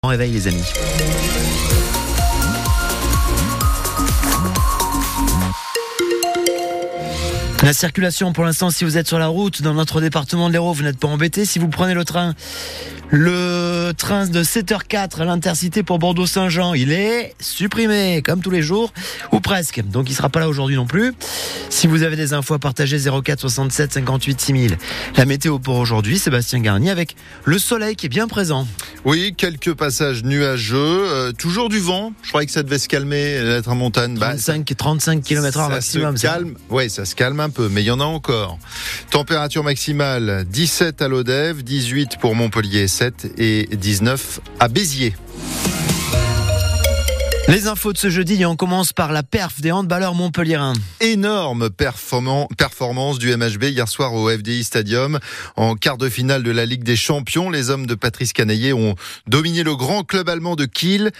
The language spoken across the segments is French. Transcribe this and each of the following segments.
Bon réveil les amis. La circulation pour l'instant, si vous êtes sur la route dans notre département de l'Hérault, vous n'êtes pas embêté. Si vous prenez le train de 7h04 à l'Intercité pour Bordeaux-Saint-Jean, il est supprimé comme tous les jours, ou presque. Donc il ne sera pas là aujourd'hui non plus. Si vous avez des infos à partager, 04 67 58 6000. La météo pour aujourd'hui, Sébastien Garnier, avec le soleil qui est bien présent. Oui, quelques passages nuageux, toujours du vent. Je croyais que ça devait se calmer, la tramontane. 35 km/h maximum. Ça se calme un peu, mais il y en a encore. Température maximale 17 à Lodève, 18 pour Montpellier 7 et 19 à Béziers. Les infos de ce jeudi, et on commence par la perf des handballeurs montpelliérains. Énorme performance du MHB hier soir au FDI Stadium. En quart de finale de la Ligue des Champions, les hommes de Patrice Canaillé ont dominé le grand club allemand de Kiel,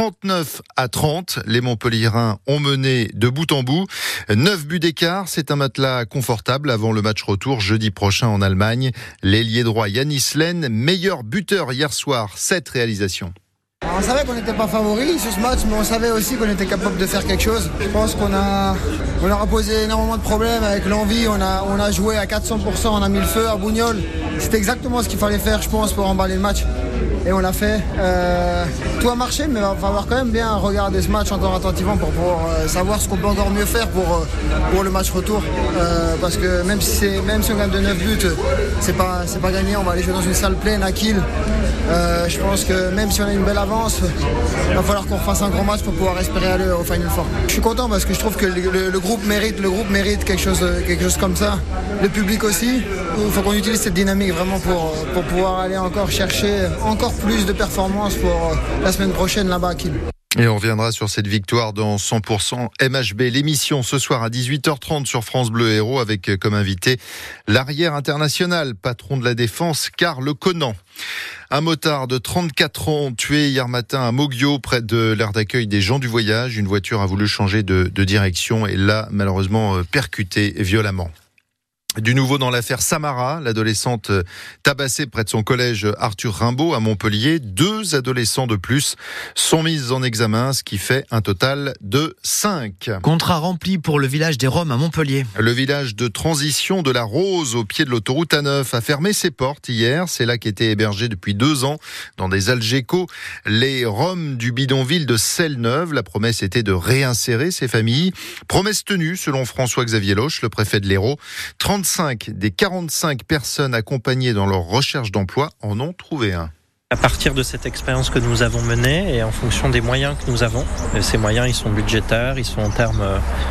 39-30. Les Montpelliérains ont mené de bout en bout. 9 buts d'écart, c'est un matelas confortable avant le match retour jeudi prochain en Allemagne. L'ailier droit Yanis Len, meilleur buteur hier soir, 7 réalisations. On savait qu'on n'était pas favoris sur ce match, mais on savait aussi qu'on était capable de faire quelque chose. Je pense qu'on leur a posé énormément de problèmes avec l'envie. On a joué à 400%, on a mis le feu à Bougnols. C'était exactement ce qu'il fallait faire, je pense, pour emballer le match. Et on l'a fait. Tout a marché, mais il va falloir quand même bien regarder ce match encore attentivement pour savoir ce qu'on peut encore mieux faire pour le match retour. Parce que même si on gagne de 9 buts, c'est pas gagné. On va aller jouer dans une salle pleine à Kiel. Je pense que même si on a une belle avance, il va falloir qu'on fasse un grand match pour pouvoir espérer aller au Final Four. Je suis content parce que je trouve que le groupe mérite quelque chose comme ça. Le public aussi. Il faut qu'on utilise cette dynamique vraiment pour pouvoir aller encore chercher encore plus de performances pour la semaine prochaine là-bas à Kiel. Et on reviendra sur cette victoire dans 100% MHB. L'émission ce soir à 18h30 sur France Bleu Hérault avec comme invité l'arrière international, patron de la défense, Karl Conan. Un motard de 34 ans tué hier matin à Moguio, près de l'aire d'accueil des gens du voyage. Une voiture a voulu changer de direction et l'a malheureusement percuté violemment. Du nouveau dans l'affaire Samara, l'adolescente tabassée près de son collège Arthur Rimbaud à Montpellier. 2 adolescents de plus sont mis en examen, ce qui fait un total de 5. Contrat rempli pour le village des Roms à Montpellier. Le village de transition de la Rose au pied de l'autoroute A9 a fermé ses portes hier. C'est là qu'étaient hébergés depuis 2 ans dans des algécos les Roms du bidonville de Selle-Neuve. La promesse était de réinsérer ces familles. Promesse tenue selon François-Xavier Loche, le préfet de l'Hérault. 35 des 45 personnes accompagnées dans leur recherche d'emploi en ont trouvé un. À partir de cette expérience que nous avons menée et en fonction des moyens que nous avons, ces moyens ils sont budgétaires, ils sont en termes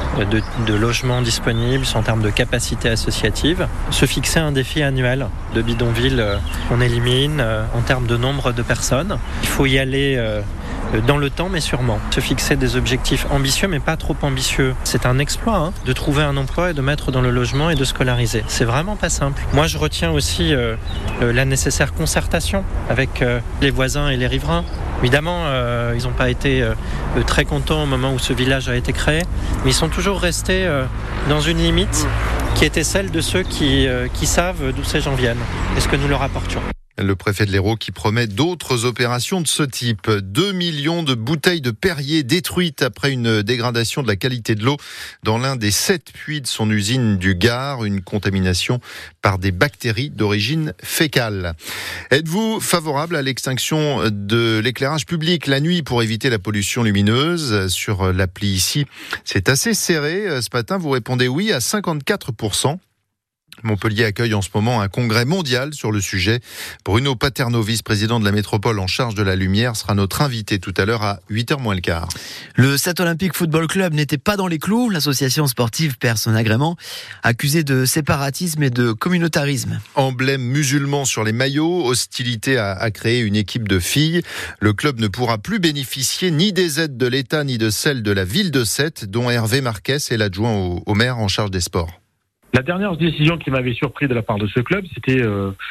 de logements disponibles, ils sont en termes de capacité associative, se fixer un défi annuel de bidonville qu'on élimine en termes de nombre de personnes. Il faut y aller dans le temps, mais sûrement. Se fixer des objectifs ambitieux, mais pas trop ambitieux. C'est un exploit de trouver un emploi et de mettre dans le logement et de scolariser. C'est vraiment pas simple. Moi, je retiens aussi la nécessaire concertation avec les voisins et les riverains. Évidemment, ils n'ont pas été très contents au moment où ce village a été créé, mais ils sont toujours restés dans une limite qui était celle de ceux qui savent d'où ces gens viennent et ce que nous leur apportions. Le préfet de l'Hérault qui promet d'autres opérations de ce type. 2 millions de bouteilles de Perrier détruites après une dégradation de la qualité de l'eau dans l'un des 7 puits de son usine du Gard. Une contamination par des bactéries d'origine fécale. Êtes-vous favorable à l'extinction de l'éclairage public la nuit pour éviter la pollution lumineuse? Sur l'appli ici, c'est assez serré. Ce matin, vous répondez oui à 54%. Montpellier accueille en ce moment un congrès mondial sur le sujet. Bruno Paterno, vice-président de la métropole en charge de la lumière, sera notre invité tout à l'heure à 8h moins le quart. Le Stade Olympique Football Club n'était pas dans les clous. L'association sportive perd son agrément, accusée de séparatisme et de communautarisme. Emblème musulman sur les maillots, hostilité à créer une équipe de filles. Le club ne pourra plus bénéficier ni des aides de l'État ni de celles de la ville de Sète, dont Hervé Marquez est l'adjoint au maire en charge des sports. La dernière décision qui m'avait surpris de la part de ce club, c'était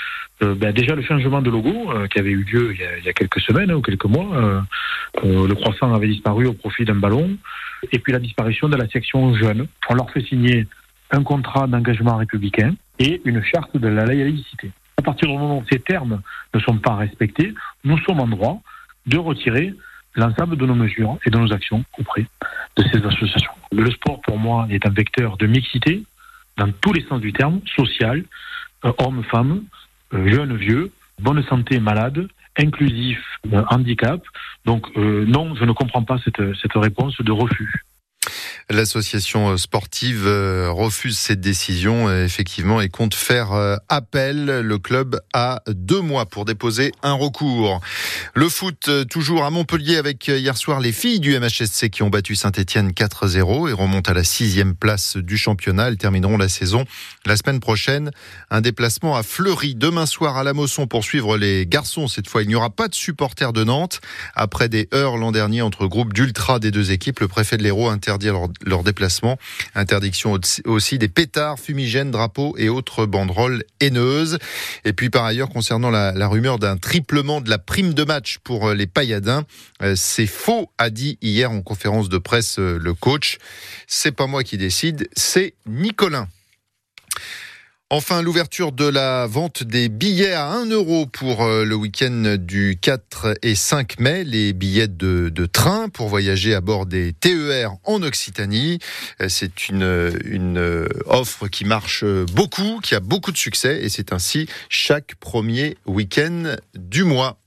déjà le changement de logo qui avait eu lieu il y a quelques semaines ou quelques mois. Le croissant avait disparu au profit d'un ballon. Et puis la disparition de la section jeune. On leur fait signer un contrat d'engagement républicain et une charte de la laïcité. À partir du moment où ces termes ne sont pas respectés, nous sommes en droit de retirer l'ensemble de nos mesures et de nos actions auprès de ces associations. Le sport, pour moi, est un vecteur de mixité dans tous les sens du terme, social, hommes, femmes, jeunes, vieux, bonne santé, malade, inclusif, handicap. Donc non, je ne comprends pas cette réponse de refus. L'association sportive refuse cette décision effectivement et compte faire appel. Le club a 2 mois pour déposer un recours. Le foot toujours à Montpellier avec hier soir les filles du MHSC qui ont battu Saint-Etienne 4-0 et remontent à la 6e place du championnat. Elles termineront la saison la semaine prochaine. Un déplacement à Fleury demain soir à la Mosson pour suivre les garçons. Cette fois, il n'y aura pas de supporters de Nantes. Après des heurts l'an dernier entre groupes d'ultra des 2 équipes, le préfet de l'Hérault interdit leur déplacement. Interdiction aussi des pétards, fumigènes, drapeaux et autres banderoles haineuses. Et puis par ailleurs, concernant la rumeur d'un triplement de la prime de match pour les Payadins, c'est faux, a dit hier en conférence de presse le coach. C'est pas moi qui décide, c'est Nicolin. Enfin, l'ouverture de la vente des billets à 1 € pour le week-end du 4 et 5 mai. Les billets de train pour voyager à bord des TER en Occitanie. C'est une offre qui marche beaucoup, qui a beaucoup de succès. Et c'est ainsi chaque premier week-end du mois.